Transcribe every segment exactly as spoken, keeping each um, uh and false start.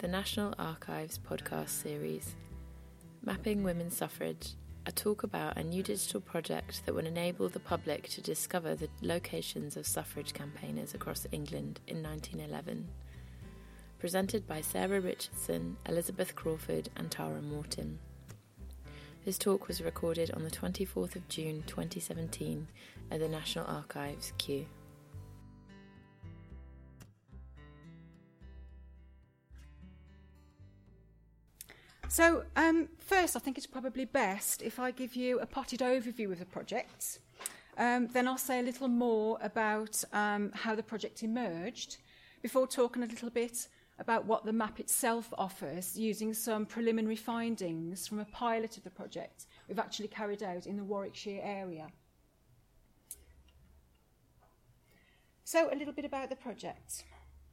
the National Archives podcast series, Mapping Women's Suffrage, a talk about a new digital project that will enable the public to discover the locations of suffrage campaigners across England in nineteen eleven. Presented by Sarah Richardson, Elizabeth Crawford and Tara Morton. This talk was recorded on the twenty-fourth of June twenty seventeen at the National Archives, Kew. So um, first, I think it's probably best if I give you a potted overview of the project. Um, then I'll say a little more about um, how the project emerged, before talking a little bit about what the map itself offers, using some preliminary findings from a pilot of the project we've actually carried out in the Warwickshire area. So a little bit about the project.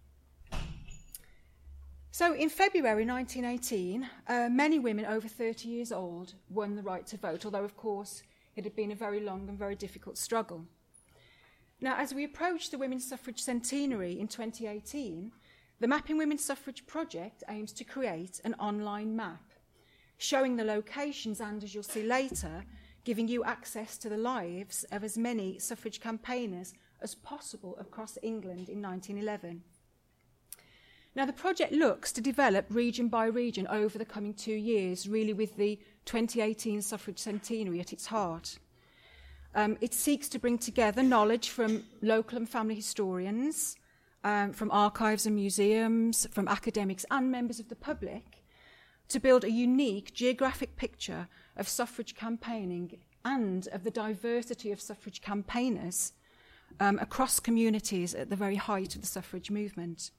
So in February nineteen eighteen, uh, many women over thirty years old won the right to vote, although of course it had been a very long and very difficult struggle. Now, as we approach the Women's Suffrage Centenary in twenty eighteen, the Mapping Women's Suffrage project aims to create an online map, showing the locations and, as you'll see later, giving you access to the lives of as many suffrage campaigners as possible across England in nineteen eleven. Now, the project looks to develop region by region over the coming two years, really with the twenty eighteen Suffrage Centenary at its heart. Um, it seeks to bring together knowledge from local and family historians, um, from archives and museums, from academics and members of the public, to build a unique geographic picture of suffrage campaigning and of the diversity of suffrage campaigners um, across communities at the very height of the suffrage movement.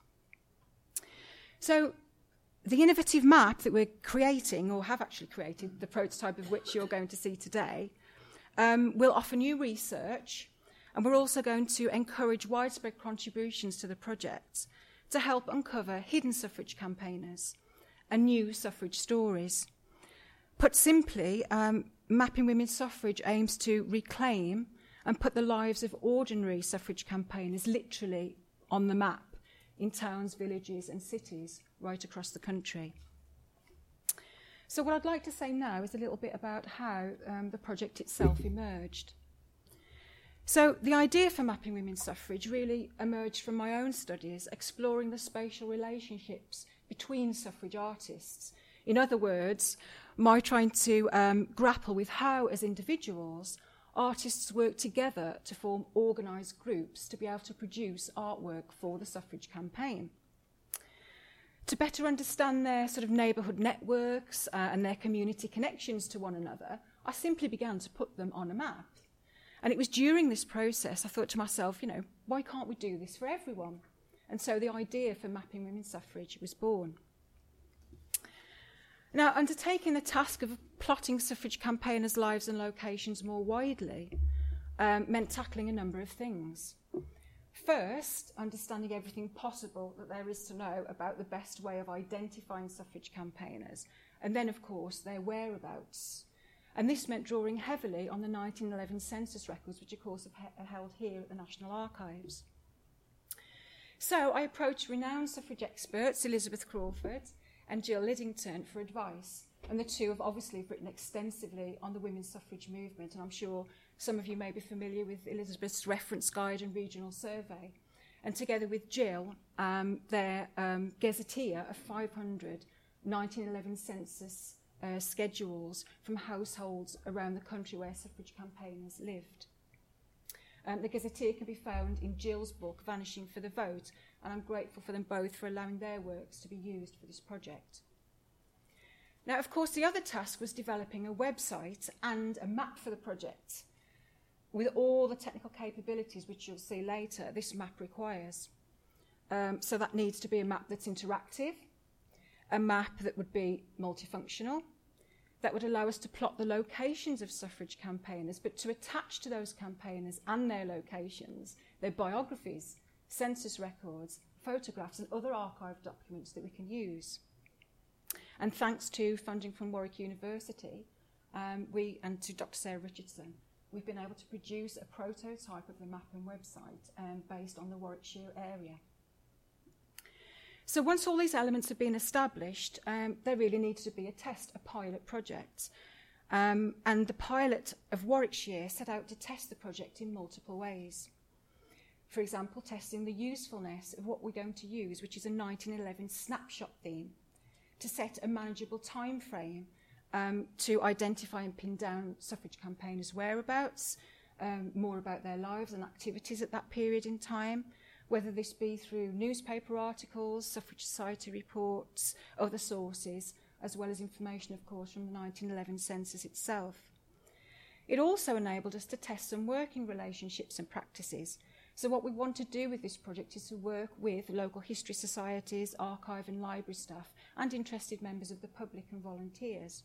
So the innovative map that we're creating, or have actually created, the prototype of which you're going to see today, um, will offer new research, and we're also going to encourage widespread contributions to the project to help uncover hidden suffrage campaigners and new suffrage stories. Put simply, um, Mapping Women's Suffrage aims to reclaim and put the lives of ordinary suffrage campaigners literally on the map in towns, villages and cities right across the country. So what I'd like to say now is a little bit about how um, the project itself emerged. So the idea for Mapping Women's Suffrage really emerged from my own studies, exploring the spatial relationships between suffrage artists. In other words, my trying to um, grapple with how, as individuals, artists work together to form organised groups to be able to produce artwork for the suffrage campaign. To better understand their sort of neighbourhood networks uh, and their community connections to one another, I simply began to put them on a map. And it was during this process I thought to myself, you know, why can't we do this for everyone? And so the idea for Mapping Women's Suffrage was born. Now, undertaking the task of plotting suffrage campaigners' lives and locations more widely um, meant tackling a number of things. First, understanding everything possible that there is to know about the best way of identifying suffrage campaigners, and then, of course, their whereabouts. And this meant drawing heavily on the nineteen eleven census records, which, of course, are held here at the National Archives. So I approached renowned suffrage experts, Elizabeth Crawford and Jill Liddington, for advice. And the two have obviously written extensively on the women's suffrage movement, and I'm sure some of you may be familiar with Elizabeth's reference guide and regional survey. And together with Jill, um, their um, gazetteer of five hundred nineteen eleven census uh, schedules from households around the country where suffrage campaigners lived. Um, the gazetteer can be found in Jill's book, Vanishing for the Vote, and I'm grateful for them both for allowing their works to be used for this project. Now, of course, the other task was developing a website and a map for the project, with all the technical capabilities which you'll see later this map requires. Um, so that needs to be a map that's interactive, a map that would be multifunctional, that would allow us to plot the locations of suffrage campaigners, but to attach to those campaigners and their locations their biographies, census records, photographs and other archive documents that we can use. And thanks to funding from Warwick University um, we and to Doctor Sarah Richardson, we've been able to produce a prototype of the mapping website um, based on the Warwickshire area. So once all these elements have been established, um, there really needs to be a test, a pilot project. Um, and the pilot of Warwickshire set out to test the project in multiple ways. For example, testing the usefulness of what we're going to use, which is a nineteen eleven snapshot theme, to set a manageable time frame um, to identify and pin down suffrage campaigners' whereabouts, um, more about their lives and activities at that period in time, whether this be through newspaper articles, suffrage society reports, other sources, as well as information, of course, from the nineteen eleven census itself. It also enabled us to test some working relationships and practices. So what we want to do with this project is to work with local history societies, archive and library staff, and interested members of the public and volunteers.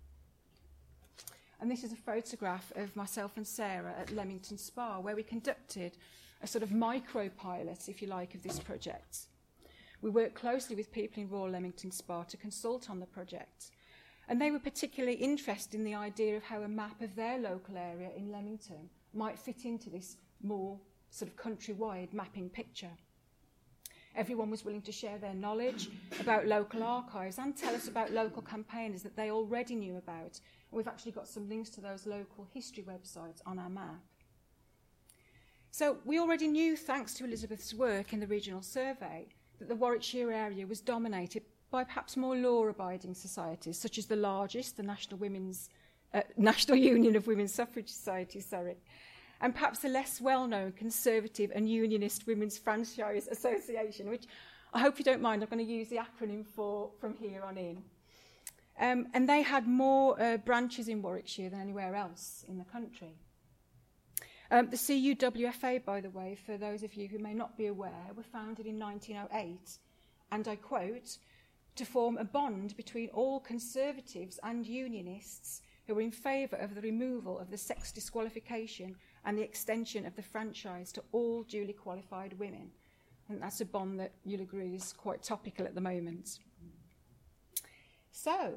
And this is a photograph of myself and Sarah at Leamington Spa, where we conducted a sort of micro-pilot, if you like, of this project. We worked closely with people in Royal Leamington Spa to consult on the project, and they were particularly interested in the idea of how a map of their local area in Leamington might fit into this more sort of countrywide mapping picture. Everyone was willing to share their knowledge about local archives and tell us about local campaigners that they already knew about. And we've actually got some links to those local history websites on our map. So we already knew, thanks to Elizabeth's work in the regional survey, that the Warwickshire area was dominated by perhaps more law-abiding societies, such as the largest, the National Women's uh, National Union of Women's Suffrage Societies, sorry, and perhaps the less well-known Conservative and Unionist Women's Franchise Association, which I hope you don't mind, I'm going to use the acronym for from here on in. Um, and they had more uh, branches in Warwickshire than anywhere else in the country. Um, the C U W F A, by the way, for those of you who may not be aware, were founded in nineteen oh eight, and I quote, to form a bond between all Conservatives and Unionists who were in favour of the removal of the sex disqualification and the extension of the franchise to all duly qualified women. And that's a bond that you'll agree is quite topical at the moment. So,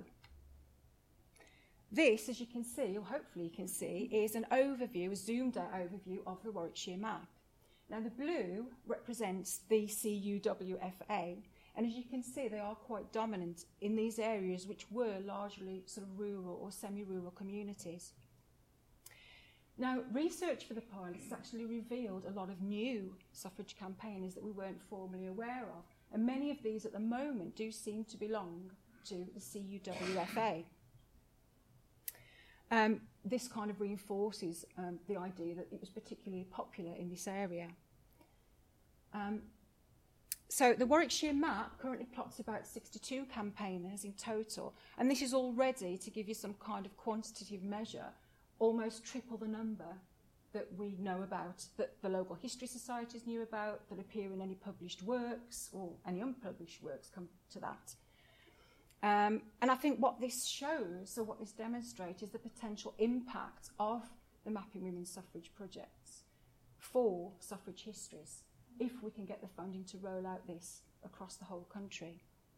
this, as you can see, or hopefully you can see, is an overview, a zoomed-out overview of the Warwickshire map. Now, the blue represents the C U W F A, and as you can see, they are quite dominant in these areas which were largely sort of rural or semi-rural communities. Now, research for the pilot has actually revealed a lot of new suffrage campaigners that we weren't formally aware of, and many of these at the moment do seem to belong to the C U W F A. Um, this kind of reinforces um, the idea that it was particularly popular in this area. Um, so the Warwickshire map currently plots about sixty-two campaigners in total, and this is already, to give you some kind of quantitative measure, almost triple the number that we know about, that the local history societies knew about, that appear in any published works, or any unpublished works come to that. Um, and I think what this shows, or what this demonstrates, is the potential impact of the Mapping Women's Suffrage projects for suffrage histories, if we can get the funding to roll out this across the whole country.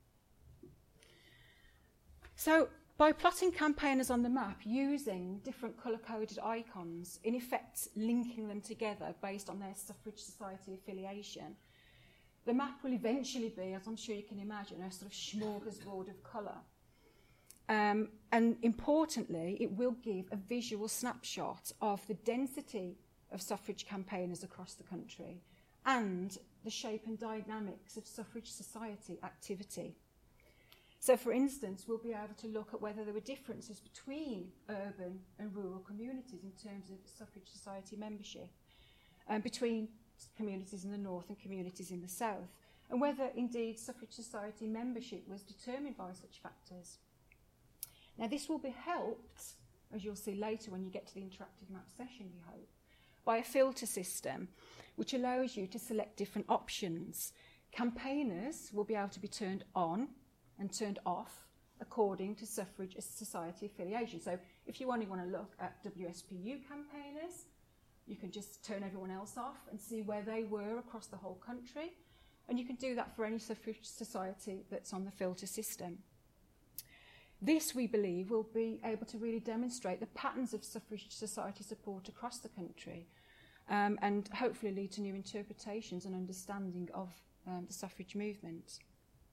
So, by plotting campaigners on the map using different colour-coded icons, in effect linking them together based on their suffrage society affiliation, the map will eventually be, as I'm sure you can imagine, a sort of smorgasbord of colour. Um, and importantly, it will give a visual snapshot of the density of suffrage campaigners across the country and the shape and dynamics of suffrage society activity. So, for instance, we'll be able to look at whether there were differences between urban and rural communities in terms of suffrage society membership, and between communities in the north and communities in the south, and whether indeed suffrage society membership was determined by such factors. Now, this will be helped, as you'll see later when you get to the interactive map session, we hope, by a filter system which allows you to select different options. Campaigners will be able to be turned on and turned off according to suffrage society affiliation. So if you only want to look at W S P U campaigners, you can just turn everyone else off and see where they were across the whole country. And you can do that for any suffrage society that's on the filter system. This, we believe, will be able to really demonstrate the patterns of suffrage society support across the country, um, and hopefully lead to new interpretations and understanding of um, the suffrage movement.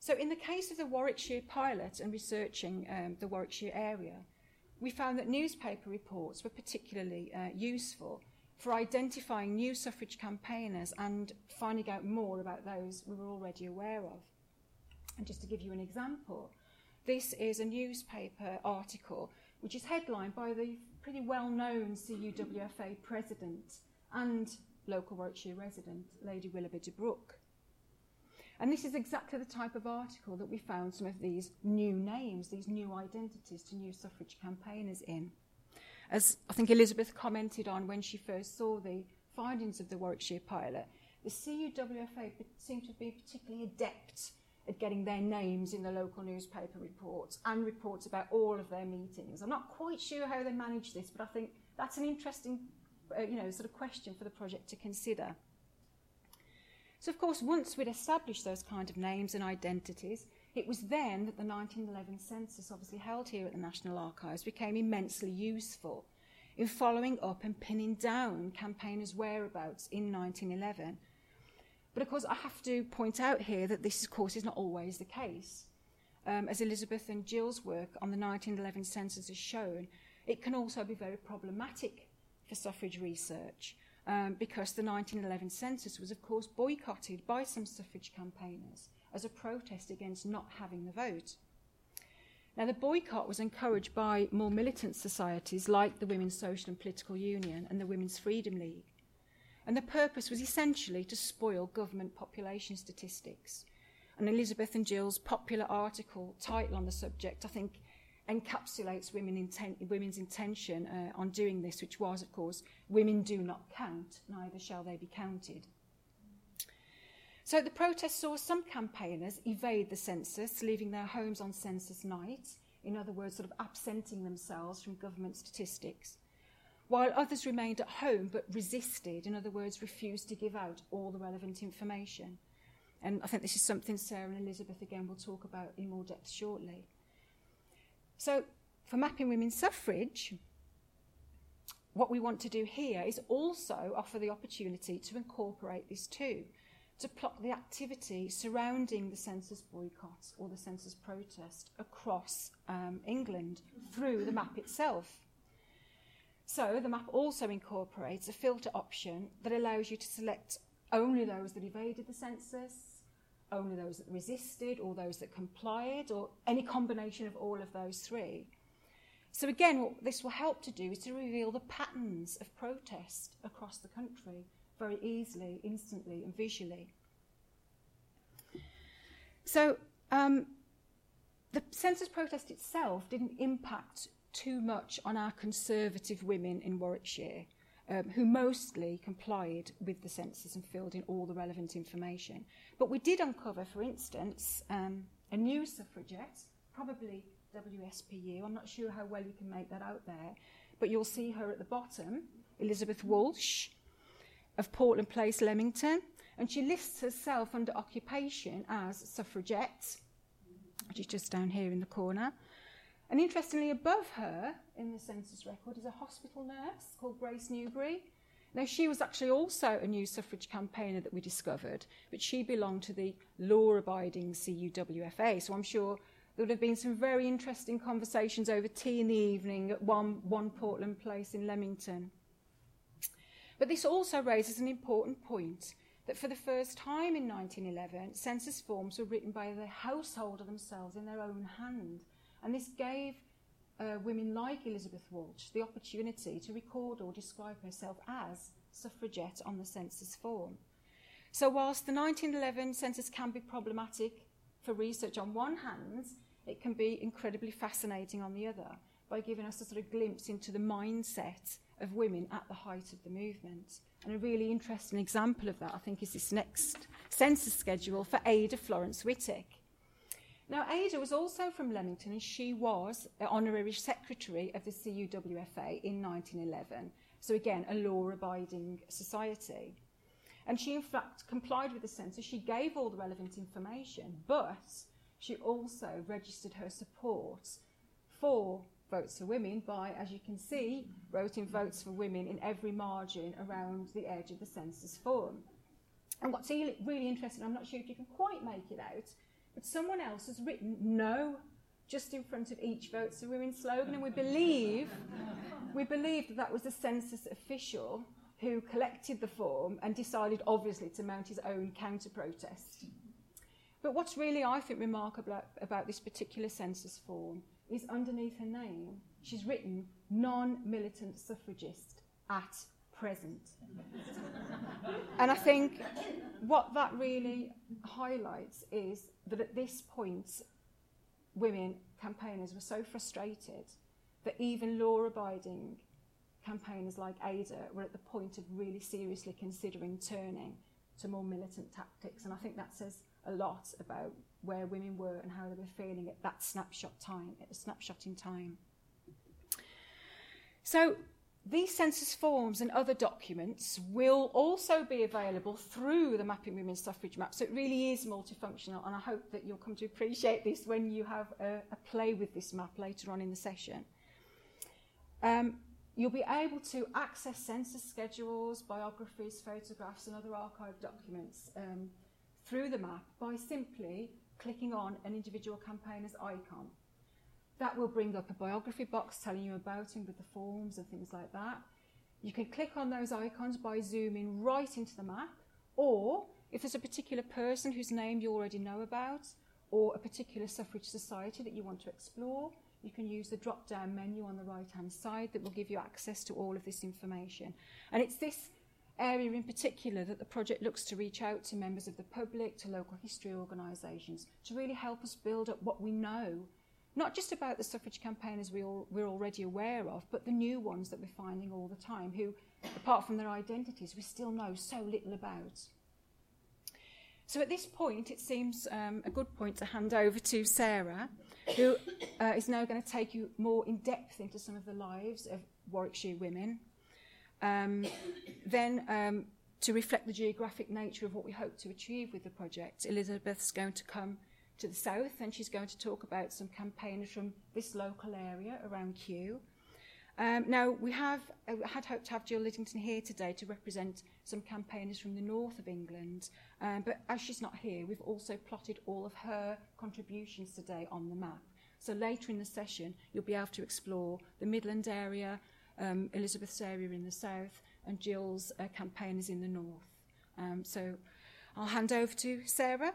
So in the case of the Warwickshire pilot and researching um, the Warwickshire area, we found that newspaper reports were particularly uh, useful for identifying new suffrage campaigners and finding out more about those we were already aware of. And just to give you an example, this is a newspaper article which is headlined by the pretty well-known C U W F A president and local Warwickshire resident, Lady Willoughby de Brooke. And this is exactly the type of article that we found some of these new names, these new identities to new suffrage campaigners in. As I think Elizabeth commented on when she first saw the findings of the Warwickshire pilot, the C U W F A seemed to be particularly adept at getting their names in the local newspaper reports and reports about all of their meetings. I'm not quite sure how they manage this, but I think that's an interesting uh, you know, sort of question for the project to consider. So, of course, once we'd established those kind of names and identities, it was then that the nineteen eleven census, obviously held here at the National Archives, became immensely useful in following up and pinning down campaigners' whereabouts in nineteen eleven. But, of course, I have to point out here that this, of course, is not always the case. Um, as Elizabeth and Jill's work on the nineteen eleven census has shown, it can also be very problematic for suffrage research, um, because the nineteen eleven census was, of course, boycotted by some suffrage campaigners as a protest against not having the vote. Now, the boycott was encouraged by more militant societies like the Women's Social and Political Union and the Women's Freedom League. And the purpose was essentially to spoil government population statistics. And Elizabeth and Jill's popular article title on the subject, I think, encapsulates women inten- women's intention uh, on doing this, which was, of course, women do not count, neither shall they be counted. So the protest saw some campaigners evade the census, leaving their homes on census night, in other words, sort of absenting themselves from government statistics, while others remained at home but resisted, in other words, refused to give out all the relevant information. And I think this is something Sarah and Elizabeth, again, will talk about in more depth shortly. So for Mapping Women's Suffrage, what we want to do here is also offer the opportunity to incorporate this too, to plot the activity surrounding the census boycott or the census protest across um, England through the map itself. So the map also incorporates a filter option that allows you to select only those that evaded the census, only those that resisted, or those that complied, or any combination of all of those three. So again, what this will help to do is to reveal the patterns of protest across the country very easily, instantly, and visually. So um, the census protest itself didn't impact too much on our conservative women in Warwickshire, um, who mostly complied with the census and filled in all the relevant information. But we did uncover, for instance, um, a new suffragette, probably W S P U. I'm not sure how well you can make that out there, but you'll see her at the bottom, Elizabeth Walsh of Portland Place, Leamington, and she lists herself under occupation as suffragette, which is just down here in the corner. And interestingly, above her in the census record is a hospital nurse called Grace Newbury. Now, she was actually also a new suffrage campaigner that we discovered, but she belonged to the law-abiding C U W F A, so I'm sure there would have been some very interesting conversations over tea in the evening at one, one Portland Place in Leamington. But this also raises an important point, that for the first time in nineteen eleven, census forms were written by the householder themselves in their own hand. And this gave uh, women like Elizabeth Walsh the opportunity to record or describe herself as suffragette on the census form. So whilst the nineteen eleven census can be problematic for research on one hand, it can be incredibly fascinating on the other, by giving us a sort of glimpse into the mindset of women at the height of the movement. And a really interesting example of that, I think, is this next census schedule for Ada Florence Whittick. Now, Ada was also from Leamington, and she was an honorary secretary of the C U W F A in nineteen eleven. So again, a law-abiding society. And she, in fact, complied with the census. She gave all the relevant information, but she also registered her support for Votes for Women by, as you can see, wrote in Votes for Women in every margin around the edge of the census form. And what's really interesting, I'm not sure if you can quite make it out, But someone else has written no just in front of each Votes for Women slogan, and we believe, we believe that that was the census official who collected the form and decided, obviously, to mount his own counter-protest. But what's really, I think, remarkable about, about this particular census form is underneath her name, she's written non-militant suffragist at present. And I think what that really highlights is that at this point, women campaigners were so frustrated that even law-abiding campaigners like Ada were at the point of really seriously considering turning to more militant tactics. And I think that says a lot about where women were and how they were feeling at that snapshot time, at a snapshot in time. So these census forms and other documents will also be available through the Mapping Women's Suffrage map. So it really is multifunctional, and I hope that you'll come to appreciate this when you have a, a play with this map later on in the session. Um, You'll be able to access census schedules, biographies, photographs and other archived documents um, through the map by simply clicking on an individual campaigner's icon. That will bring up a biography box telling you about him with the forms and things like that. You can click on those icons by zooming right into the map, or if there's a particular person whose name you already know about, or a particular suffrage society that you want to explore, you can use the drop-down menu on the right-hand side that will give you access to all of this information. And it's this area in particular that the project looks to reach out to members of the public, to local history organisations, to really help us build up what we know, not just about the suffrage campaigners we all, we're already aware of, but the new ones that we're finding all the time, who, apart from their identities, we still know so little about. So at this point, it seems um, a good point to hand over to Sarah, who uh, is now going to take you more in depth into some of the lives of Warwickshire women. Um, then, um, to reflect the geographic nature of what we hope to achieve with the project, Elizabeth's going to come to the south, and she's going to talk about some campaigners from this local area around Kew. Um, now, we have uh, had hoped to have Jill Liddington here today to represent some campaigners from the north of England, um, but as she's not here, we've also plotted all of her contributions today on the map. So later in the session, you'll be able to explore the Midland area, um, Elizabeth's area in the south, and Jill's uh, campaigners in the north. Um, so I'll hand over to Sarah.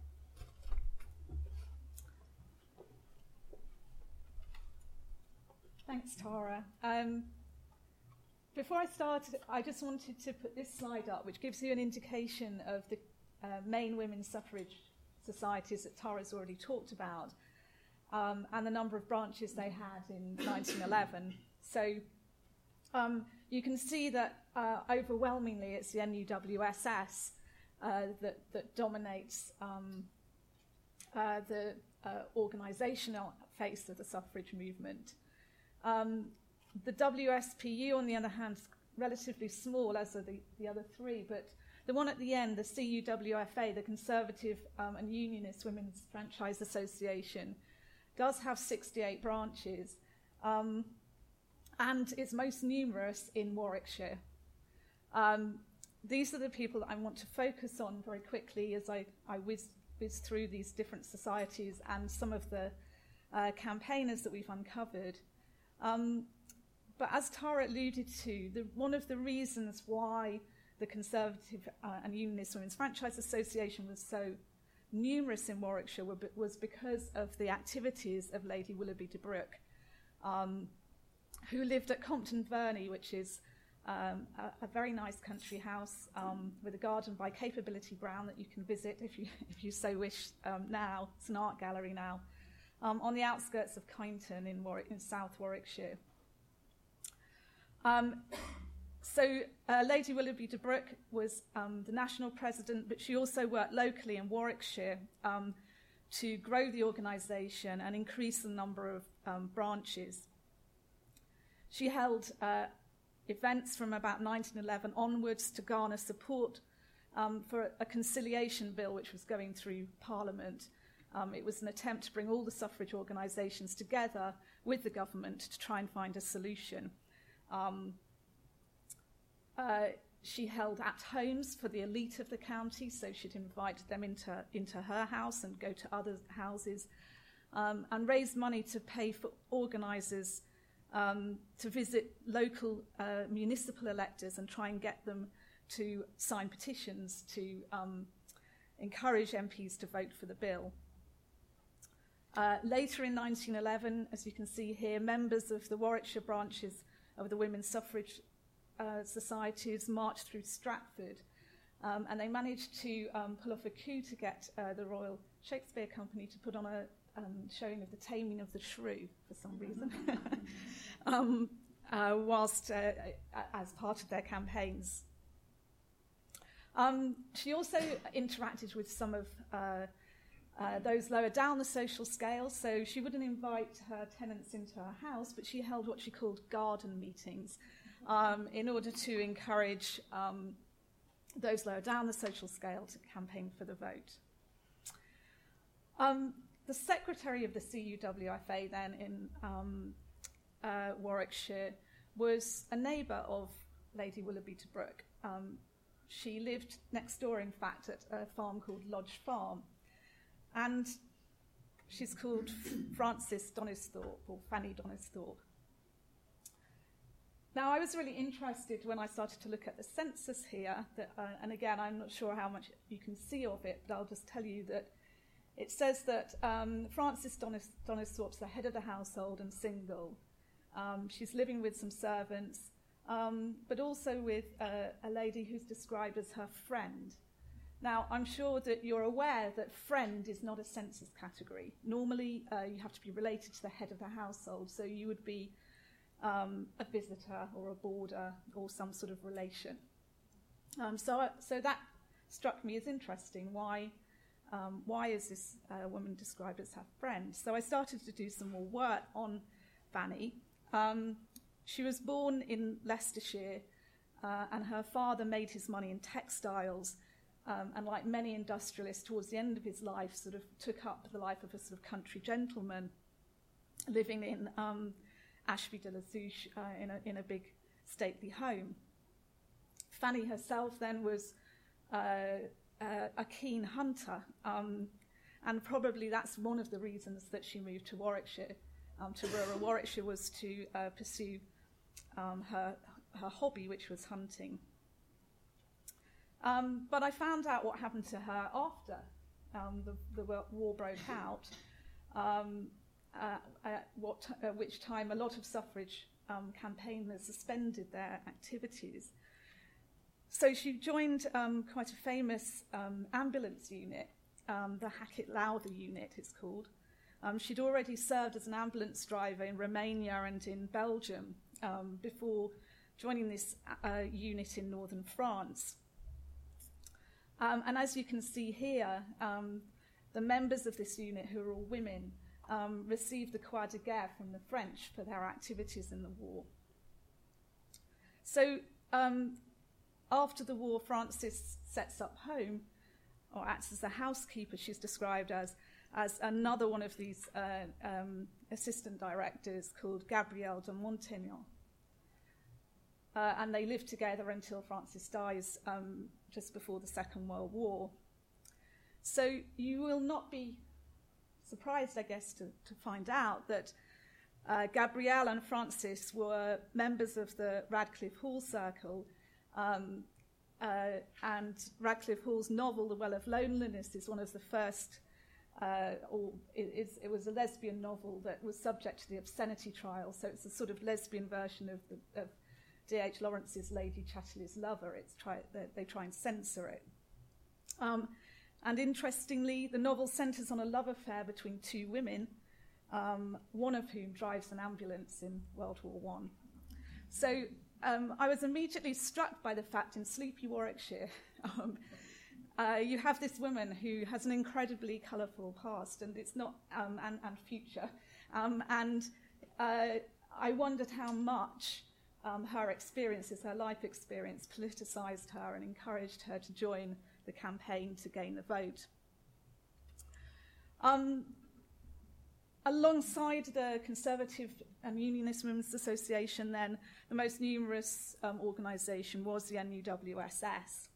Thanks, Tara. Um, before I start, I just wanted to put this slide up, which gives you an indication of the uh, main women's suffrage societies that Tara's already talked about, um, and the number of branches they had in nineteen eleven. So um, you can see that uh, overwhelmingly it's the N U W S S uh, that, that dominates um, uh, the uh, organisational face of the suffrage movement. Um, the W S P U, on the other hand, is relatively small, as are the, the other three, but the one at the end, the C U W F A, the Conservative um, and Unionist Women's Franchise Association, does have sixty-eight branches, um, and is most numerous in Warwickshire. Um, these are the people that I want to focus on very quickly as I, I whiz, whiz through these different societies and some of the uh, campaigners that we've uncovered. Um, but as Tara alluded to, the, one of the reasons why the Conservative uh, and Unionist Women's Franchise Association was so numerous in Warwickshire were, was because of the activities of Lady Willoughby de Brooke, um, who lived at Compton Verney, which is um, a, a very nice country house um, with a garden by Capability Brown that you can visit if you, if you so wish um, now. It's an art gallery now. Um, on the outskirts of Kyneton in, Warwick, in South Warwickshire. Um, so uh, Lady Willoughby de Brooke was um, the national president, but she also worked locally in Warwickshire um, to grow the organisation and increase the number of um, branches. She held uh, events from about nineteen eleven onwards to garner support um, for a conciliation bill which was going through Parliament. Um, it was an attempt to bring all the suffrage organisations together with the government to try and find a solution. Um, uh, she held at-homes for the elite of the county, so she'd invite them into, into her house and go to other houses, um, and raise money to pay for organisers um, to visit local uh, municipal electors and try and get them to sign petitions to um, encourage M Ps to vote for the bill. Uh, later in nineteen eleven, as you can see here, members of the Warwickshire branches of the Women's Suffrage uh, Societies marched through Stratford, um, and they managed to um, pull off a coup to get uh, the Royal Shakespeare Company to put on a um, showing of the Taming of the Shrew for some reason, um, uh, whilst uh, as part of their campaigns. Um, she also interacted with some of uh, uh, those lower down the social scale, so she wouldn't invite her tenants into her house, but she held what she called garden meetings um, in order to encourage um, those lower down the social scale to campaign for the vote. Um, the secretary of the C U W F A then in um, uh, Warwickshire was a neighbour of Lady Willoughby de Brooke. Um, She lived next door, in fact, at a farm called Lodge Farm. And she's called Frances Donisthorpe, or Fanny Donisthorpe. Now, I was really interested when I started to look at the census here, that, uh, and again, I'm not sure how much you can see of it, but I'll just tell you that it says that um, Frances Donis- Donisthorpe's the head of the household and single. Um, she's living with some servants, Um, but also with uh, a lady who's described as her friend. Now, I'm sure that you're aware that friend is not a census category. Normally, uh, you have to be related to the head of the household, so you would be um, a visitor or a boarder or some sort of relation. Um, so, so that struck me as interesting. Why, um, why is this uh, woman described as her friend? So I started to do some more work on Fanny. Um, She was born in Leicestershire, uh, and her father made his money in textiles, um, and like many industrialists, towards the end of his life, sort of took up the life of a sort of country gentleman, living in um, Ashby-de-la-Zouch uh, in, a, in a big stately home. Fanny herself then was uh, uh, a keen hunter, um, and probably that's one of the reasons that she moved to Warwickshire, um, to rural Warwickshire, was to uh, pursue Um, her, her hobby, which was hunting. Um, but I found out what happened to her after um, the, the war broke out, um, uh, at what, at which time a lot of suffrage um, campaigners suspended their activities. So she joined um, quite a famous um, ambulance unit, um, the Hackett Lowther unit it's called. Um, she'd already served as an ambulance driver in Romania and in Belgium, Um, before joining this uh, unit in northern France. Um, and as you can see here, um, the members of this unit, who are all women, um, received the Croix de Guerre from the French for their activities in the war. So um, after the war, Frances sets up home, or acts as a housekeeper, she's described as, as another one of these uh, um, assistant directors called Gabrielle de Montaignan. Uh, and they live together until Frances dies um, just before the Second World War. So you will not be surprised, I guess, to, to find out that uh, Gabrielle and Frances were members of the Radcliffe Hall Circle, um, uh, and Radcliffe Hall's novel, The Well of Loneliness, is one of the first, uh, or it, is, it was a lesbian novel that was subject to the obscenity trial, so it's a sort of lesbian version of the of D H Lawrence's Lady Chatterley's Lover. It's try, they, they try and censor it. Um, and interestingly, the novel centres on a love affair between two women, um, one of whom drives an ambulance in World War One. So um, I was immediately struck by the fact in sleepy Warwickshire, um, uh, you have this woman who has an incredibly colourful past, and it's not um, and, and future. Um, and uh, I wondered how much Um, her experiences, her life experience, politicised her and encouraged her to join the campaign to gain the vote. Um, alongside the Conservative and Unionist Women's Association, then, the most numerous um, organisation was the N U W S S.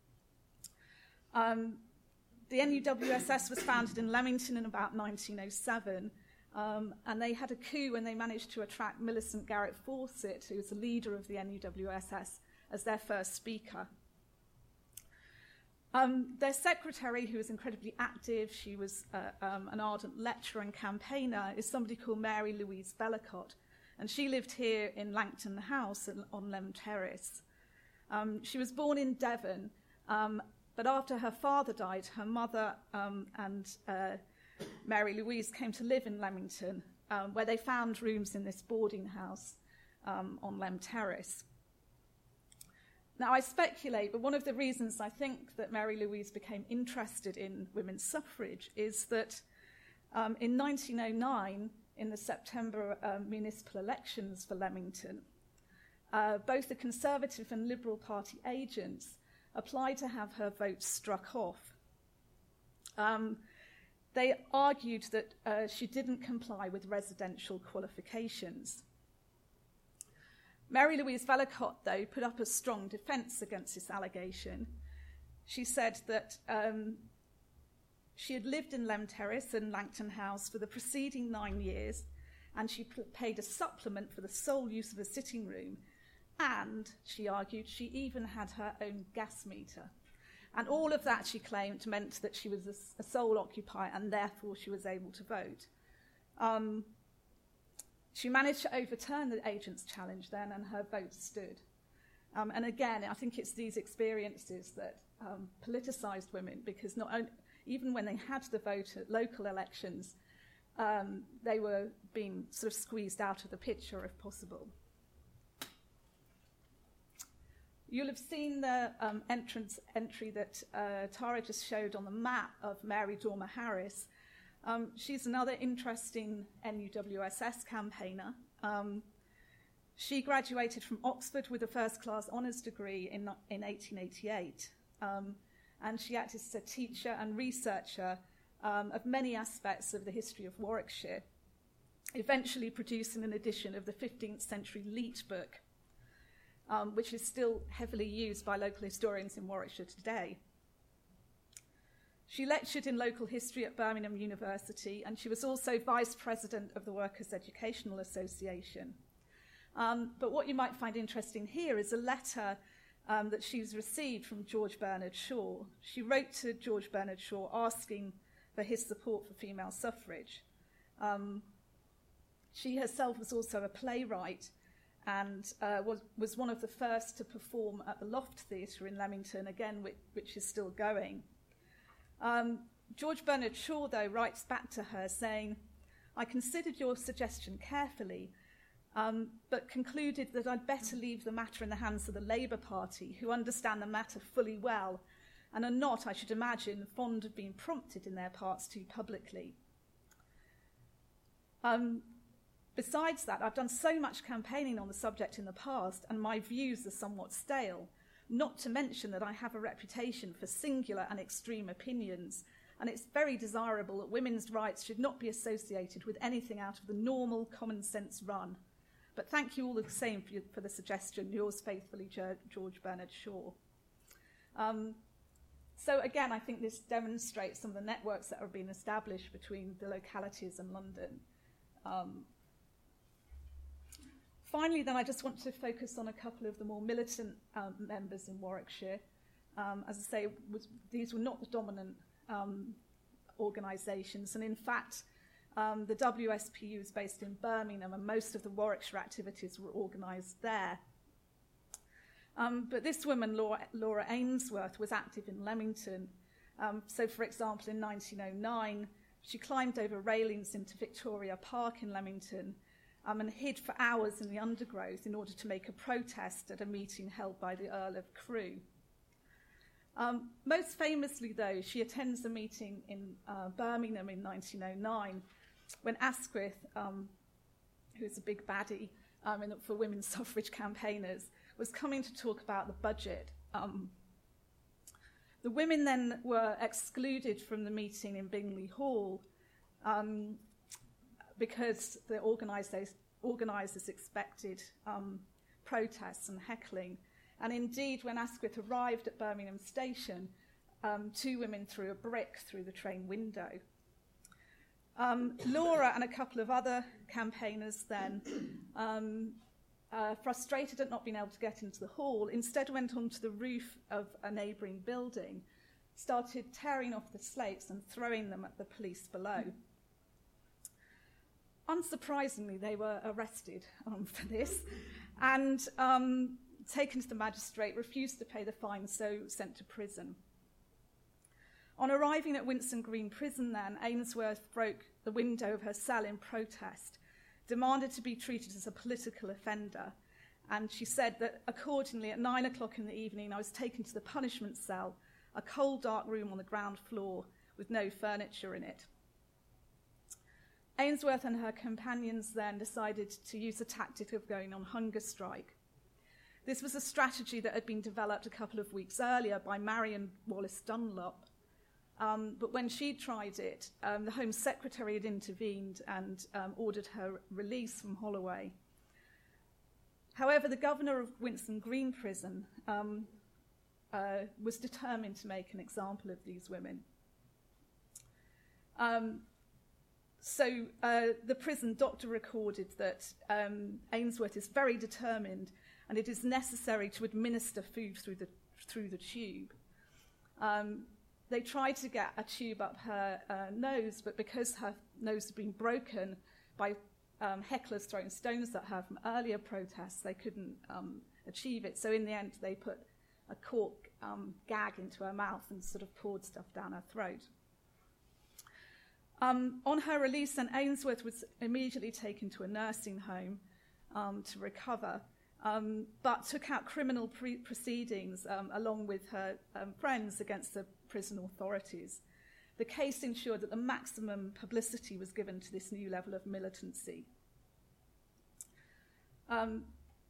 Um, the N U W S S was founded in Leamington in about nineteen oh seven, um, and they had a coup when they managed to attract Millicent Garrett Fawcett, who was the leader of the N U W S S, as their first speaker. Um, their secretary, who was incredibly active, she was uh, um, an ardent lecturer and campaigner, is somebody called Mary Louise Vellacott, and she lived here in Langton House on Lem Terrace. Um, she was born in Devon, um, but after her father died, her mother um, and uh, Mary Louise came to live in Leamington, um, where they found rooms in this boarding house um, on Lem Terrace. Now, I speculate, but one of the reasons I think that Mary Louise became interested in women's suffrage is that um, in nineteen oh nine, in the September uh, municipal elections for Leamington, uh, both the Conservative and Liberal Party agents applied to have her vote struck off. Um, they argued that uh, she didn't comply with residential qualifications. Mary Louise Vellacott, though, put up a strong defence against this allegation. She said that um, she had lived in Lem Terrace and Langton House for the preceding nine years, and she p- paid a supplement for the sole use of a sitting room, and, she argued, she even had her own gas meter. And all of that, she claimed, meant that she was a, a sole occupier, and therefore she was able to vote. Um, She managed to overturn the agent's challenge then, and her vote stood. Um, and again, I think it's these experiences that um, politicised women, because not only, even when they had the vote at local elections, um, they were being sort of squeezed out of the picture if possible. You'll have seen the um, entrance entry that uh, Tara just showed on the map of Mary Dormer Harris. Um, she's another interesting N U W S S campaigner. Um, she graduated from Oxford with a first-class honours degree in, in eighteen eighty-eight, um, and she acted as a teacher and researcher um, of many aspects of the history of Warwickshire, eventually producing an edition of the fifteenth century Leet book, um, which is still heavily used by local historians in Warwickshire today. She lectured in local history at Birmingham University, and she was also vice president of the Workers' Educational Association. Um, but what you might find interesting here is a letter um, that she's received from George Bernard Shaw. She wrote to George Bernard Shaw asking for his support for female suffrage. Um, she herself was also a playwright and uh, was, was one of the first to perform at the Loft Theatre in Leamington, again, which, which is still going. Um, George Bernard Shaw, though, writes back to her saying, "I considered your suggestion carefully, um, but concluded that I'd better leave the matter in the hands of the Labour Party, who understand the matter fully well, and are not, I should imagine, fond of being prompted in their parts too publicly. Um, besides that, I've done so much campaigning on the subject in the past, and my views are somewhat stale, not to mention that I have a reputation for singular and extreme opinions, and it's very desirable that women's rights should not be associated with anything out of the normal common sense run. But thank you all the same for, you, for the suggestion. Yours faithfully, George Bernard Shaw." Um, so again, I think this demonstrates some of the networks that are being established between the localities and London. Um, Finally, then, I just want to focus on a couple of the more militant um, members in Warwickshire. Um, as I say, was, these were not the dominant um, organisations, and in fact, um, the W S P U is based in Birmingham, and most of the Warwickshire activities were organised there. Um, but this woman, Laura, Laura Ainsworth, was active in Leamington. Um, so, for example, in nineteen oh nine, she climbed over railings into Victoria Park in Leamington, Um, and hid for hours in the undergrowth in order to make a protest at a meeting held by the Earl of Crewe. Um, most famously, though, she attends a meeting in uh, Birmingham in nineteen oh nine when Asquith, um, who's a big baddie um, in, for women's suffrage campaigners, was coming to talk about the budget. Um, the women then were excluded from the meeting in Bingley Hall, um, because the organisers, organisers expected um, protests and heckling. And indeed, when Asquith arrived at Birmingham Station, um, two women threw a brick through the train window. Um, Laura and a couple of other campaigners then, um, uh, frustrated at not being able to get into the hall, instead went onto the roof of a neighbouring building, started tearing off the slates and throwing them at the police below. Unsurprisingly, they were arrested um, for this and um, taken to the magistrate, refused to pay the fine, so sent to prison. On arriving at Winson Green Prison then, Ainsworth broke the window of her cell in protest, demanded to be treated as a political offender, and she said that accordingly at nine o'clock in the evening I was taken to the punishment cell, a cold dark room on the ground floor with no furniture in it. Ainsworth and her companions then decided to use the tactic of going on hunger strike. This was a strategy that had been developed a couple of weeks earlier by Marion Wallace Dunlop. Um, but when she tried it, um, the Home Secretary had intervened and um, ordered her release from Holloway. However, the governor of Winson Green Prison um, uh, was determined to make an example of these women. Um, so uh, the prison doctor recorded that um, Ainsworth is very determined and it is necessary to administer food through the, through the tube. Um, They tried to get a tube up her uh, nose, but because her nose had been broken by um, hecklers throwing stones at her from earlier protests, they couldn't um, achieve it. So in the end, they put a cork um, gag into her mouth and sort of poured stuff down her throat. Um, on her release, then, Ainsworth was immediately taken to a nursing home um, to recover, um, but took out criminal pre- proceedings um, along with her um, friends against the prison authorities. The case ensured that the maximum publicity was given to this new level of militancy. Um,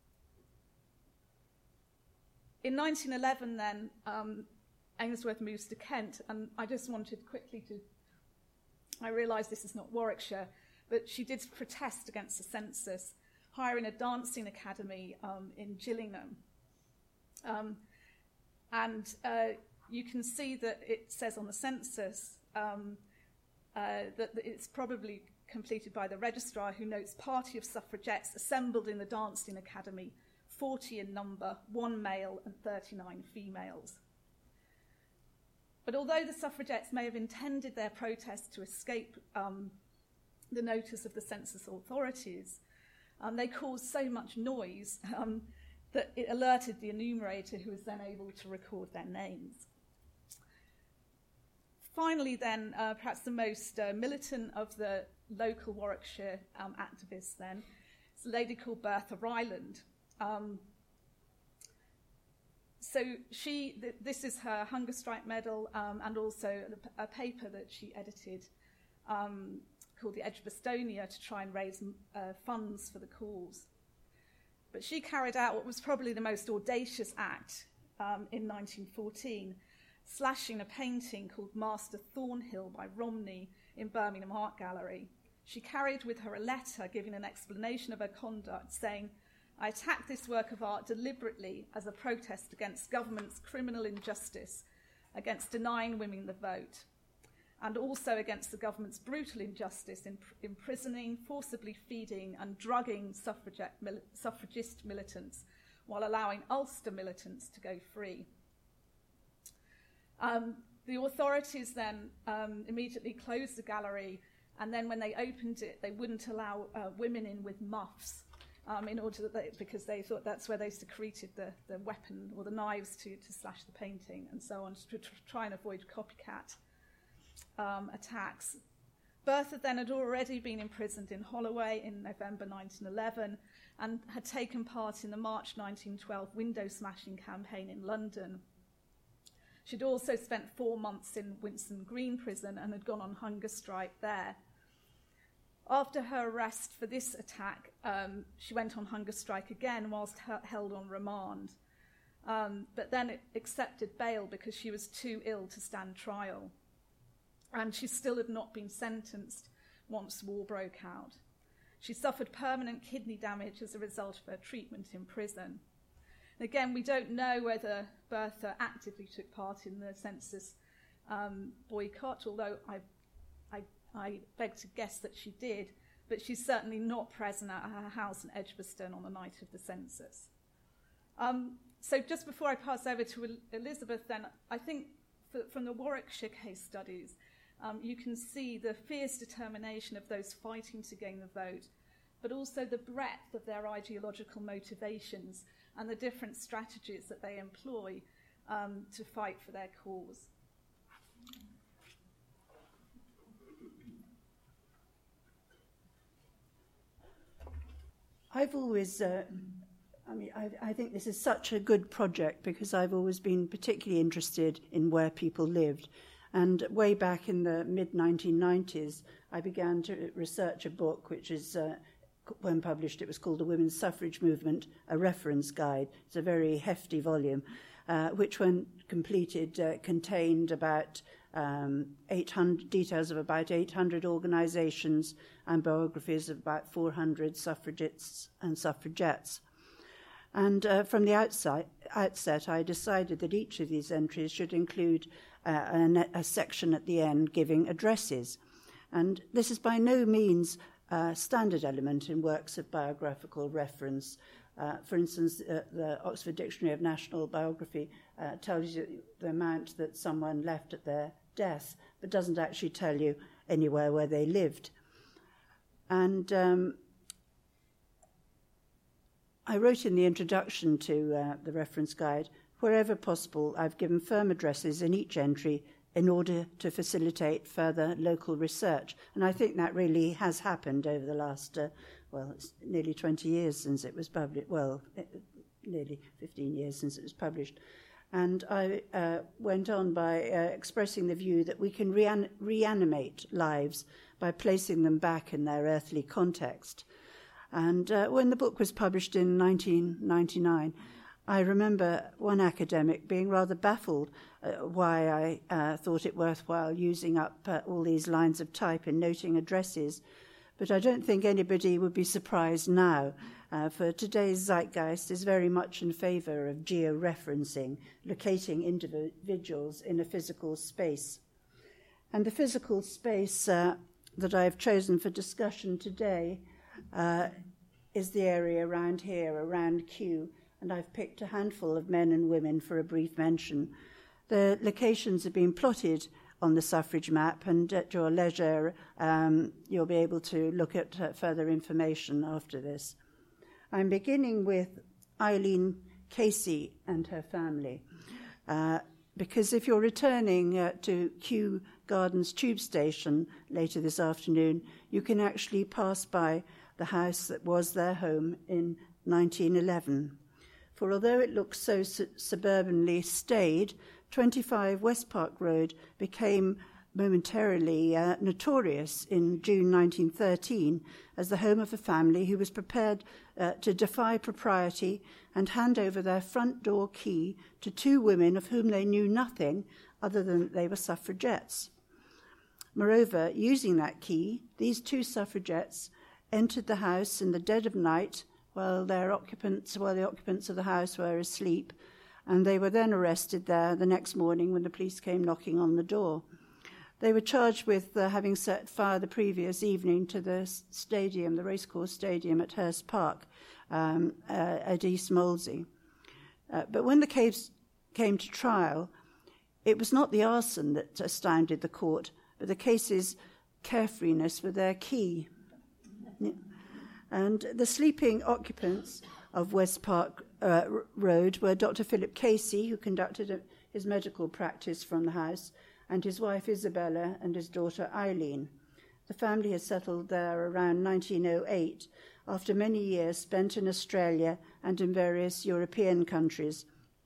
in nineteen eleven, then, um, Ainsworth moves to Kent, and I just wanted quickly to, I realise this is not Warwickshire, but she did protest against the census, hiring a dancing academy um, in Gillingham. Um, and uh, you can see that it says on the census um, uh, that it's probably completed by the registrar, who notes party of suffragettes assembled in the dancing academy, forty in number, one male and thirty-nine females. But although the suffragettes may have intended their protest to escape um, the notice of the census authorities, um, they caused so much noise um, that it alerted the enumerator, who was then able to record their names. Finally, then, uh, perhaps the most uh, militant of the local Warwickshire um, activists then is a lady called Bertha Ryland. Um, so she, th- this is her hunger strike medal um, and also a, a paper that she edited um, called the Edgebastonia to try and raise uh, funds for the cause. But she carried out what was probably the most audacious act um, in nineteen fourteen, slashing a painting called Master Thornhill by Romney in Birmingham Art Gallery. She carried with her a letter giving an explanation of her conduct, saying, "I attack this work of art deliberately as a protest against government's criminal injustice, against denying women the vote, and also against the government's brutal injustice in pr- imprisoning, forcibly feeding and drugging suffragette mil- suffragist militants while allowing Ulster militants to go free." Um, the authorities then um, immediately closed the gallery, and then when they opened it, they wouldn't allow uh, women in with muffs, um, in order that they, because they thought that's where they secreted the, the weapon or the knives to, to slash the painting and so on, to tr- try and avoid copycat um, attacks. Bertha then had already been imprisoned in Holloway in November nineteen eleven and had taken part in the March nineteen twelve window smashing campaign in London. She'd also spent four months in Winson Green Prison and had gone on hunger strike there. After her arrest for this attack, um, she went on hunger strike again whilst he- held on remand. Um, but then it accepted bail because she was too ill to stand trial. And she still had not been sentenced once war broke out. She suffered permanent kidney damage as a result of her treatment in prison. And again, we don't know whether Bertha actively took part in the census um, boycott, although I, I, I beg to guess that she did, but she's certainly not present at her house in Edgbaston on the night of the census. Um, so just before I pass over to El- Elizabeth then, I think for, from the Warwickshire case studies, um, you can see the fierce determination of those fighting to gain the vote, but also the breadth of their ideological motivations and the different strategies that they employ um, to fight for their cause. I've always, uh, I mean, I, I think this is such a good project because I've always been particularly interested in where people lived. And way back in the mid nineteen nineties, I began to research a book which is, uh, when published, it was called The Women's Suffrage Movement, a Reference Guide. It's a very hefty volume, uh, which when completed uh, contained about um, eight hundred details of about eight hundred organisations and biographies of about four hundred suffragists and suffragettes. And uh, from the outset, outset, I decided that each of these entries should include uh, a, a section at the end giving addresses. And this is by no means a standard element in works of biographical reference. Uh, for instance, uh, the Oxford Dictionary of National Biography uh, tells you the amount that someone left at their death, but doesn't actually tell you anywhere where they lived. And um, I wrote in the introduction to uh, the reference guide, wherever possible, I've given firm addresses in each entry in order to facilitate further local research. And I think that really has happened over the last, uh, well, it's nearly twenty years since it was published, well, nearly fifteen years since it was published. And I uh, went on by uh, expressing the view that we can rean- reanimate lives by placing them back in their earthly context. And uh, when the book was published in nineteen ninety-nine, I remember one academic being rather baffled uh, why I uh, thought it worthwhile using up uh, all these lines of type in noting addresses. But I don't think anybody would be surprised now, uh, for today's zeitgeist is very much in favour of georeferencing, locating individuals in a physical space. And the physical space uh, that I've chosen for discussion today uh, is the area around here, around Kew, and I've picked a handful of men and women for a brief mention. The locations have been plotted on the suffrage map, and at your leisure, um, you'll be able to look at uh, further information after this. I'm beginning with Eileen Casey and her family, uh, because if you're returning uh, to Kew Gardens Tube Station later this afternoon, you can actually pass by the house that was their home in nineteen eleven. For although it looks so su- suburbanly staid, twenty-five West Park Road became momentarily uh, notorious in June nineteen thirteen as the home of a family who was prepared uh, to defy propriety and hand over their front door key to two women of whom they knew nothing other than that they were suffragettes. Moreover, using that key, these two suffragettes entered the house in the dead of night while their occupants, while the occupants of the house were asleep, and they were then arrested there the next morning when the police came knocking on the door. They were charged with uh, having set fire the previous evening to the stadium, the racecourse stadium at Hurst Park, um, uh, at East Molesey. Uh, but when the case came to trial, it was not the arson that astounded the court, but the case's carefreeness with their key. Yeah. And the sleeping occupants of West Park uh, Road were Doctor Philip Casey, who conducted a, his medical practice from the house, and his wife Isabella and his daughter Eileen. The family had settled there around nineteen oh eight, after many years spent in Australia and in various European countries.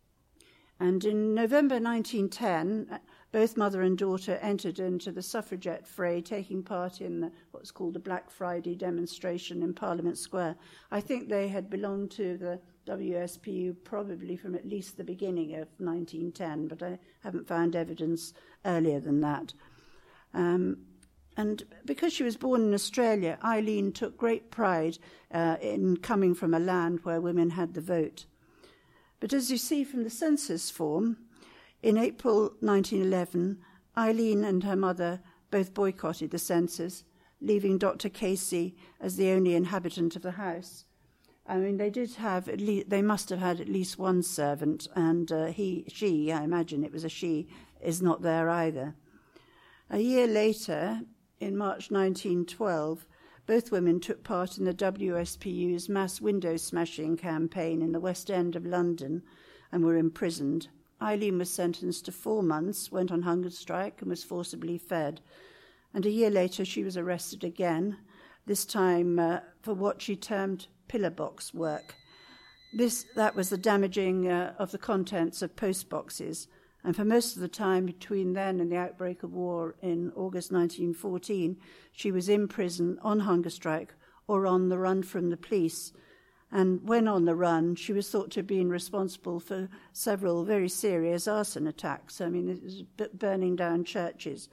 And in November nineteen ten, both mother and daughter entered into the suffragette fray, taking part in the, what's called the Black Friday demonstration in Parliament Square. I think they had belonged to the W S P U probably from at least the beginning of nineteen ten, but I haven't found evidence earlier than that. Um, And because she was born in Australia, Eileen took great pride uh, in coming from a land where women had the vote. But as you see from the census form, in April nineteen eleven, Eileen and her mother both boycotted the census, leaving Doctor Casey as the only inhabitant of the house. I mean, they did have at least, they must have had at least one servant, and uh, he, she, I imagine it was a she, is not there either. A year later, in March nineteen twelve, both women took part in the W S P U's mass window smashing campaign in the West End of London and were imprisoned. Eileen was sentenced to four months, went on hunger strike and was forcibly fed. And a year later she was arrested again, this time uh, for what she termed pillar box work. This That was the damaging uh, of the contents of post boxes. And for most of the time between then and the outbreak of war in August nineteen fourteen, she was in prison on hunger strike or on the run from the police. And when on the run, she was thought to have been responsible for several very serious arson attacks. I mean, it was burning down churches.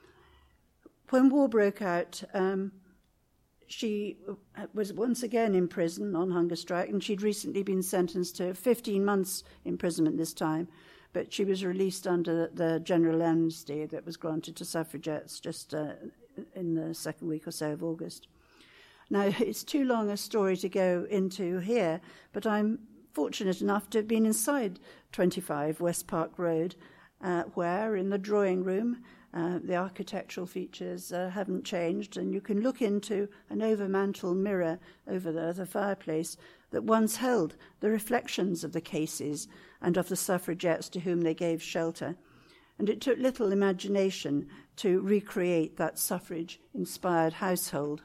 When war broke out, um, she was once again in prison on hunger strike, and she'd recently been sentenced to fifteen months imprisonment this time. But she was released under the general amnesty that was granted to suffragettes just uh, in the second week or so of August. Now, it's too long a story to go into here, but I'm fortunate enough to have been inside twenty-five West Park Road, uh, where in the drawing room uh, the architectural features uh, haven't changed, and you can look into an overmantel mirror over the, the fireplace that once held the reflections of the cases and of the suffragettes to whom they gave shelter. And it took little imagination to recreate that suffrage-inspired household.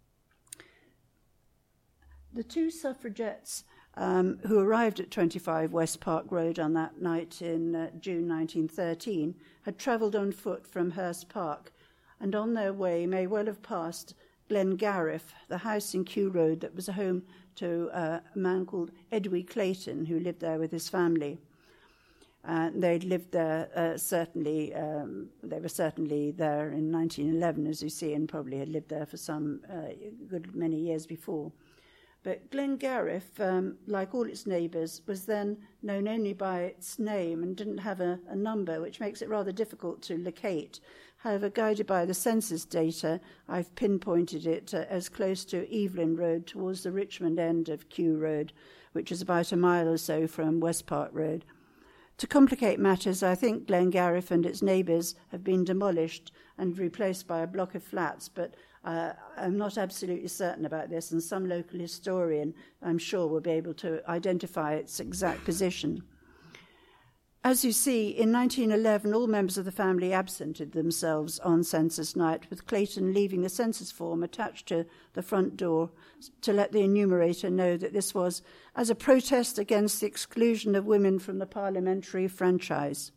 The two suffragettes um, who arrived at twenty-five West Park Road on that night in uh, June nineteen thirteen had travelled on foot from Hurst Park, and on their way may well have passed Glengariff, the house in Kew Road that was a home to uh, a man called Edwy Clayton, who lived there with his family. Uh, they'd lived there uh, certainly, um, they were certainly there in nineteen eleven, as you see, and probably had lived there for some uh, good many years before. But Glengariff, um, like all its neighbours, was then known only by its name and didn't have a, a number, which makes it rather difficult to locate. However, guided by the census data, I've pinpointed it uh, as close to Evelyn Road towards the Richmond end of Kew Road, which is about a mile or so from West Park Road. To complicate matters, I think Glengariff and its neighbours have been demolished and replaced by a block of flats, but uh, I'm not absolutely certain about this, and some local historian, I'm sure, will be able to identify its exact position. As you see, in nineteen eleven, all members of the family absented themselves on census night, with Clayton leaving the census form attached to the front door to let the enumerator know that this was as a protest against the exclusion of women from the parliamentary franchise.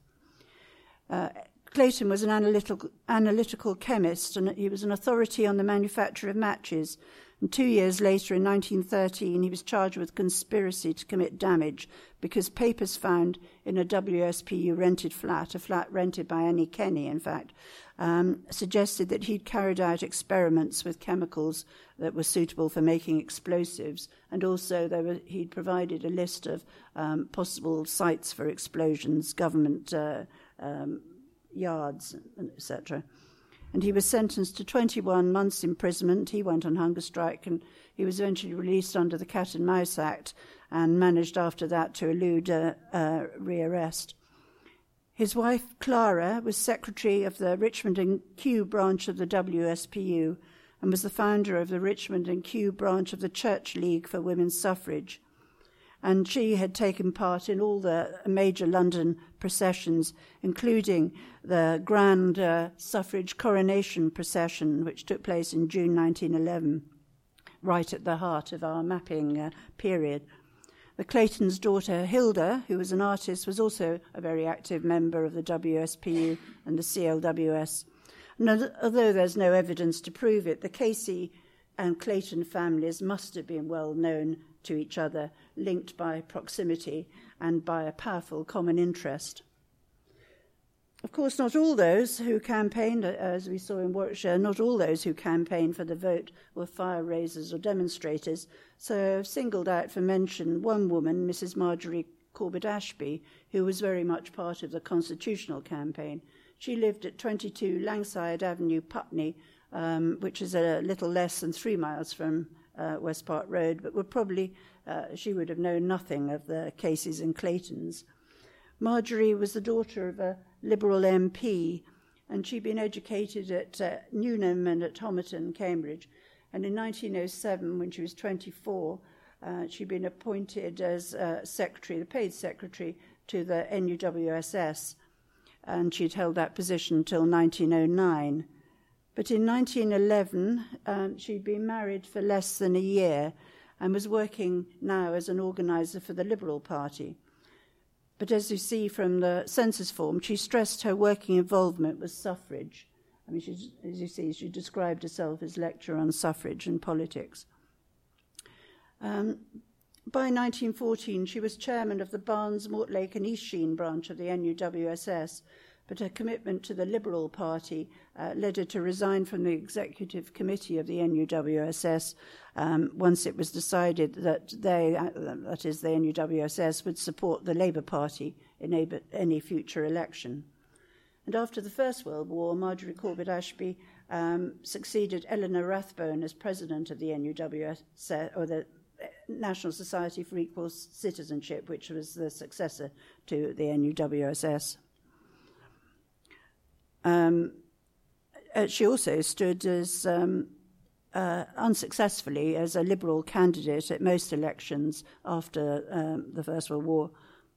Uh, Clayton was an analytical, analytical chemist, and he was an authority on the manufacture of matches. And two years later, in nineteen thirteen, he was charged with conspiracy to commit damage because papers found in a W S P U rented flat, a flat rented by Annie Kenny, in fact, um, suggested that he'd carried out experiments with chemicals that were suitable for making explosives, and also there were, he'd provided a list of um, possible sites for explosions, government uh, um, yards, et cetera. And he was sentenced to twenty-one months imprisonment. He went on hunger strike, and he was eventually released under the Cat and Mouse Act and managed after that to elude uh, uh, rearrest. His wife, Clara, was secretary of the Richmond and Kew branch of the W S P U and was the founder of the Richmond and Kew branch of the Church League for Women's Suffrage. And she had taken part in all the major London processions, including the grand uh, suffrage coronation procession, which took place in June nineteen eleven, right at the heart of our mapping uh, period. The Clayton's daughter, Hilda, who was an artist, was also a very active member of the W S P U and the C L W S. And although there's no evidence to prove it, the Casey and Clayton families must have been well known to each other, linked by proximity and by a powerful common interest. Of course, not all those who campaigned, as we saw in Warwickshire, not all those who campaigned for the vote were fire raisers or demonstrators. So I've singled out for mention one woman, Missus Marjorie Corbett Ashby, who was very much part of the constitutional campaign. She lived at twenty-two Langside Avenue, Putney, um, which is a little less than three miles from uh, West Park Road, but would probably, uh, she would have known nothing of the cases in Clayton's. Marjorie was the daughter of a Liberal M P, and she'd been educated at uh, Newnham and at Homerton, Cambridge. And in nineteen oh seven, when she was twenty-four, uh, she'd been appointed as uh, secretary, the paid secretary, to the N U W S S, and she'd held that position until nineteen oh nine. But in nineteen eleven, um, she'd been married for less than a year and was working now as an organiser for the Liberal Party. But as you see from the census form, she stressed her working involvement with suffrage. I mean, she, as you see, she described herself as lecturer on suffrage and politics. Um, by nineteen fourteen, she was chairman of the Barnes, Mortlake and Eastsheen branch of the N U W S S, but her commitment to the Liberal Party uh, led her to resign from the executive committee of the N U W S S um, once it was decided that they, uh, that is the N U W S S, would support the Labour Party in any future election. And after the First World War, Marjorie Corbett Ashby um, succeeded Eleanor Rathbone as president of the N U W S S, or the National Society for Equal Citizenship, which was the successor to the N U W S S. Um, uh, she also stood as um, uh, unsuccessfully as a Liberal candidate at most elections after um, the First World War.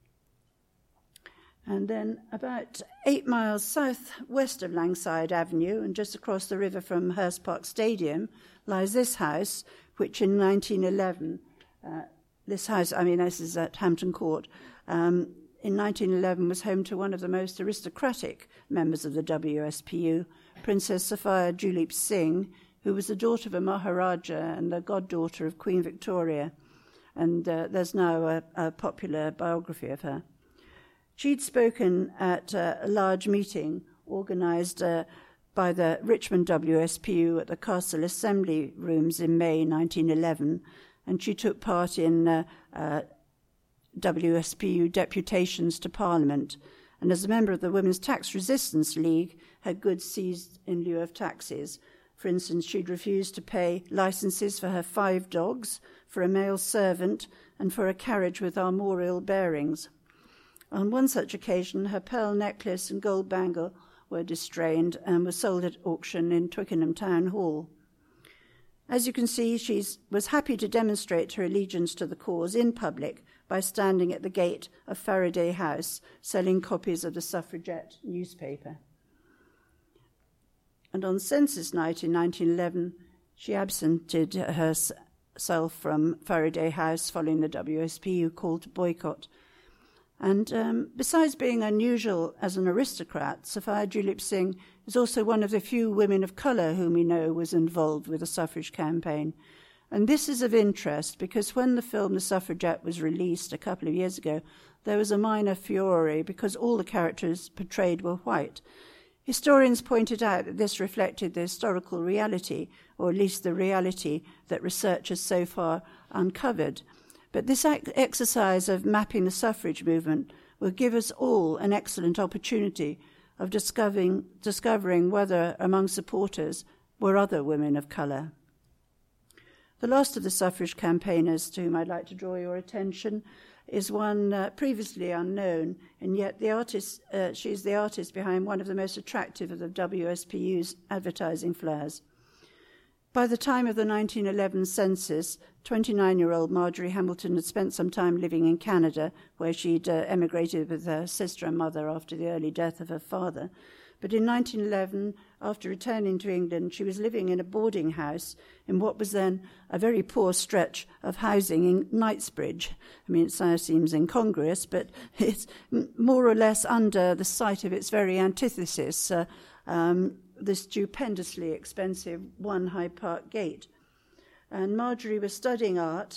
And then about eight miles south-west of Langside Avenue and just across the river from Hurst Park Stadium lies this house, which in nineteen eleven, uh, this house, I mean, this is at Hampton Court, um, in nineteen eleven was home to one of the most aristocratic members of the W S P U, Princess Sophia Julep Singh, who was the daughter of a Maharaja and the goddaughter of Queen Victoria. And uh, there's now a, a popular biography of her. She'd spoken at uh, a large meeting organised uh, by the Richmond W S P U at the Castle Assembly Rooms in May nineteen eleven, and she took part in uh, uh, W S P U deputations to Parliament, and as a member of the Women's Tax Resistance League, had goods seized in lieu of taxes. For instance, she'd refused to pay licences for her five dogs, for a male servant, and for a carriage with armorial bearings. On one such occasion, her pearl necklace and gold bangle were distrained and were sold at auction in Twickenham Town Hall. As you can see, she was happy to demonstrate her allegiance to the cause in public by standing at the gate of Faraday House, selling copies of the Suffragette newspaper. And on census night in nineteen eleven, she absented herself from Faraday House following the W S P U call to boycott. And um, besides being unusual as an aristocrat, Sophia Julep Singh is also one of the few women of colour whom we know was involved with the suffrage campaign. And this is of interest because when the film The Suffragette was released a couple of years ago, there was a minor furore because all the characters portrayed were white. Historians pointed out that this reflected the historical reality, or at least the reality that research has so far uncovered. But this exercise of mapping the suffrage movement will give us all an excellent opportunity of discovering, discovering whether among supporters were other women of colour. The last of the suffrage campaigners to whom I'd like to draw your attention is one uh, previously unknown, and yet the artist, uh, she's the artist behind one of the most attractive of the W S P U's advertising flyers. By the time of the nineteen eleven census, twenty-nine-year-old Marjorie Hamilton had spent some time living in Canada, where she'd uh, emigrated with her sister and mother after the early death of her father. But in nineteen eleven, after returning to England, she was living in a boarding house in what was then a very poor stretch of housing in Knightsbridge. I mean, it seems incongruous, but it's more or less under the site of its very antithesis, uh, um, the stupendously expensive One Hyde Park Gate. And Marjorie was studying art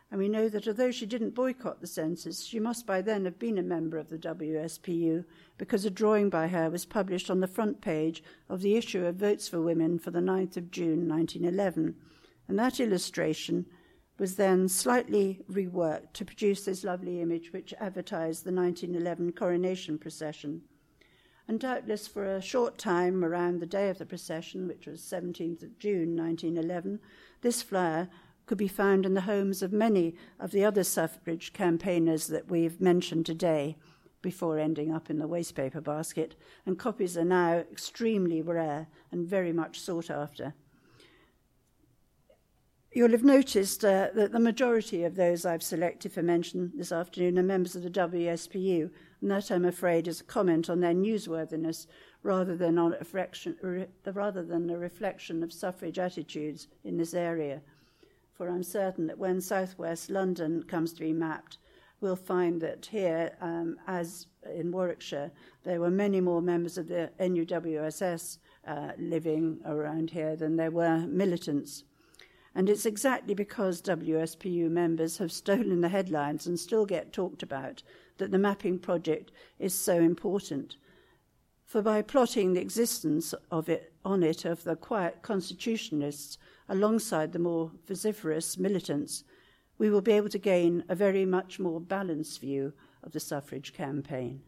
And we know that although she didn't boycott the census, she must by then have been a member of the W S P U, because a drawing by her was published on the front page of the issue of Votes for Women for the ninth of June nineteen eleven. And that illustration was then slightly reworked to produce this lovely image which advertised the nineteen eleven coronation procession. And doubtless for a short time around the day of the procession, which was seventeenth of June nineteen eleven, this flower could be found in the homes of many of the other suffrage campaigners that we've mentioned today, before ending up in the wastepaper basket, and copies are now extremely rare and very much sought after. You'll have noticed uh, that the majority of those I've selected for mention this afternoon are members of the W S P U, and that, I'm afraid, is a comment on their newsworthiness rather than on a reflection, re, rather than a reflection of suffrage attitudes in this area. For I'm certain that when southwest London comes to be mapped, we'll find that here, um, as in Warwickshire, there were many more members of the N U W S S uh, living around here than there were militants. And it's exactly because W S P U members have stolen the headlines and still get talked about that the mapping project is so important. For by plotting the existence of it on it of the quiet constitutionalists alongside the more vociferous militants, we will be able to gain a very much more balanced view of the suffrage campaign.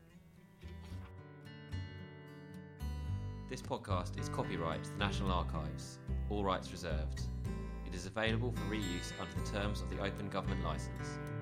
This podcast is copyright to the National Archives, all rights reserved. It is available for reuse under the terms of the Open Government Licence.